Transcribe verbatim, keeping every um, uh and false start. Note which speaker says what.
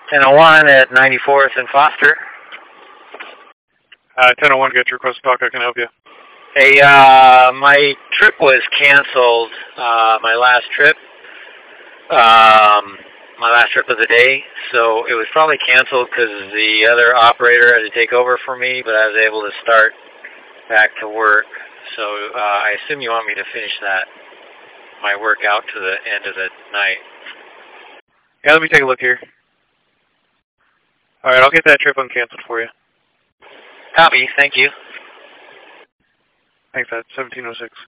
Speaker 1: ten oh one at ninety-fourth and Foster.
Speaker 2: Uh, ten oh one, get your request to talk. I can help you.
Speaker 1: Hey, uh, my trip was canceled, uh, my last trip. Um, my last trip of the day, so it was probably canceled because the other operator had to take over for me, but I was able to start back to work. So uh, I assume you want me to finish that, my work out to the end of the night.
Speaker 2: Yeah, let me take a look here. All right, I'll get that trip uncanceled for you.
Speaker 1: Copy, thank you.
Speaker 2: Thanks, Ed. seventeen oh six.